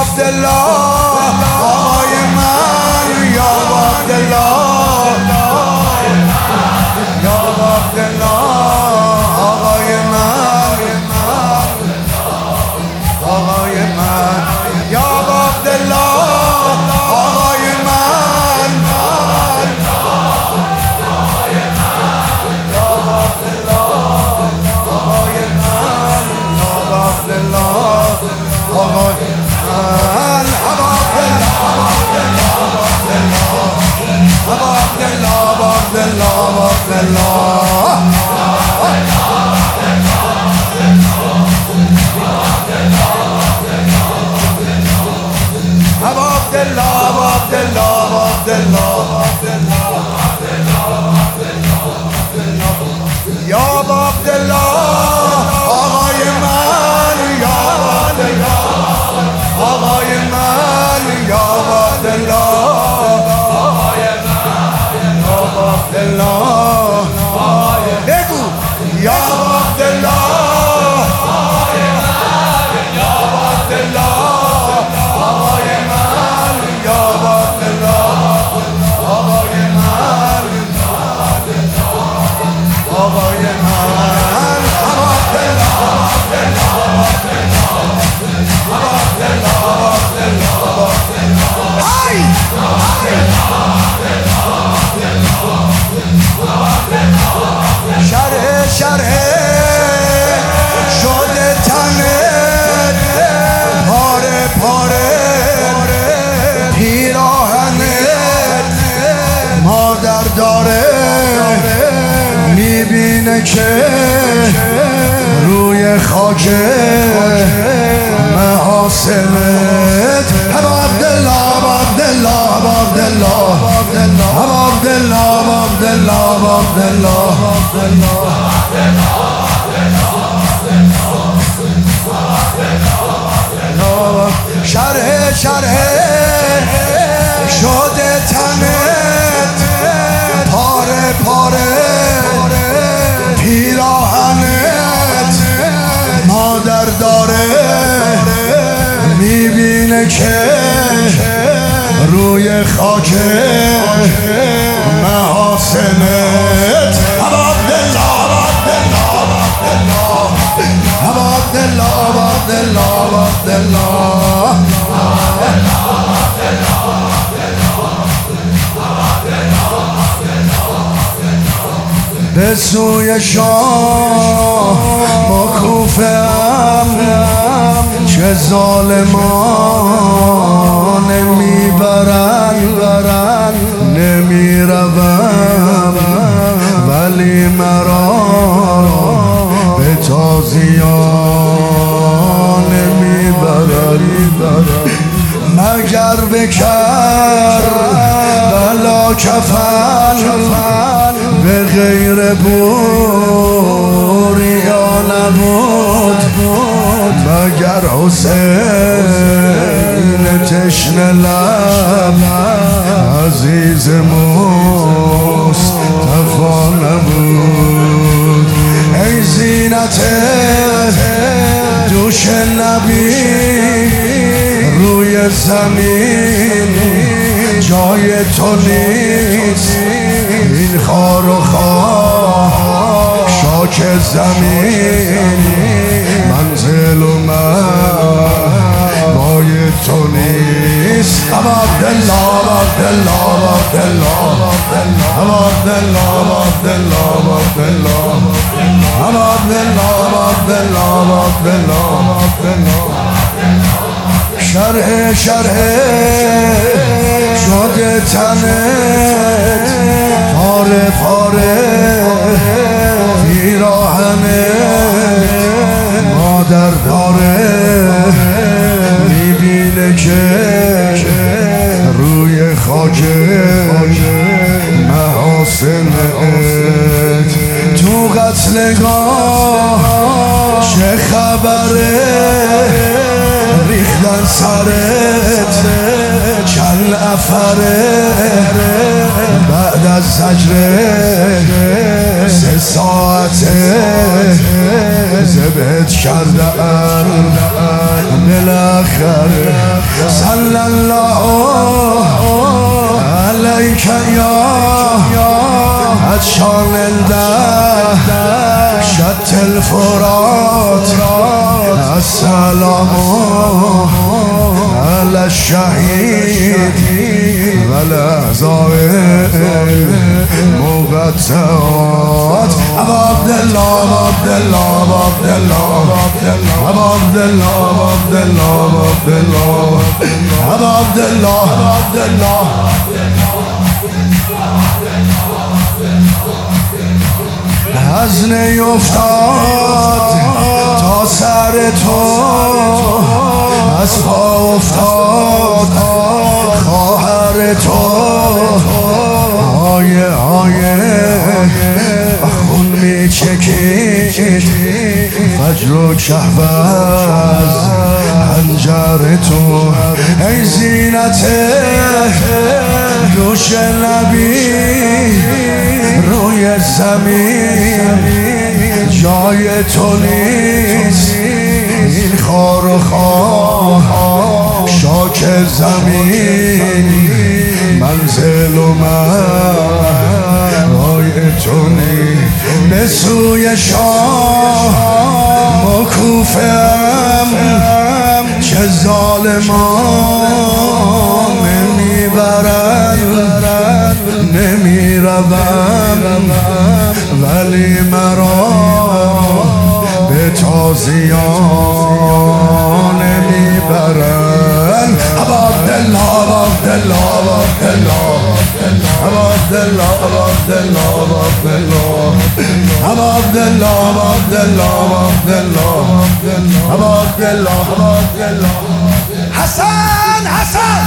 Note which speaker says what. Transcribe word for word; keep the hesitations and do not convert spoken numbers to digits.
Speaker 1: عبدالله آقای من یا عبدالله یا عبدالله آقای من آقای من یا عبدالله آقای من یا عبدالله آقای من یا عبدالله آقای من عبدالله یا عبدالله آقای من یا عبدالله آقای من یا عبدالله عبدالله بگو یا عبدالله یا عبدالله آقای من یا عبدالله آقای من آقای من شرح شرح شده تنت پاره پاره پیراهنت مادر داره میبینه که روی خاک محاسنت ابا عبدالله ابا عبدالله ابا عبدالله ابا عبدالله ابا عبدالله ابا عبدالله شرح شرح شده تنت پاره پاره پیراهنت مادر داره میبینه که روی خاک محاسنت ابا عبدالله ابا عبدالله ابا عبدالله ابا عبدالله به سوی شاه مکوفم چه ظالمان میبرن نمیروم ولی مرا به تازیان میبرن مگر بکر بلا کفن به غیر بوریا نبود مگر حسین تشنه لب عزیز مصطفی نبود ای زینت دوش نبی روی زمین جای تو نیست این خار و خاک زمین منزل و مای تو نیست ابا عبدالله ابا عبدالله ابا عبدالله ابا عبدالله ابا عبدالله ابا عبدالله ابا عبدالله ابا عبدالله شرح شرح شده تنت پاره پاره پیراهنت مادر داره میبینه که روی خاک محاسنت تو قتلگاه چه خبره ریختن سرت چند افره بعد از زجره سه ساعته زبهت کردن بالاخره صلی الله علیک یا عطشان الده شط الفرات السلام علی الشهید و الاعضاء المقطعات ابا عبدالله ابا عبدالله ابا عبدالله ابا عبدالله ابا عبدالله ابا عبدالله ابا عبدالله از نیفتاد تا سر تو از پا افتاد خواهر تو آیه آیه خون می چکید فجر و کهوز حنجر تو ای زینت دوش نبی روی زمین جای تو نیست این خار و خار شاک زمین منزل و من رای تو نیست به سوی شاه مکوفم چه ظالمان نمیبرن نمیروم ولی مرا به تازیان نمیبرن ابا عبدالله ابا عبدالله ابا عبدالله ابا عبدالله ابا عبدالله ابا عبدالله ابا عبدالله ابا عبدالله ابا عبدالله ابا عبدالله حسن حسن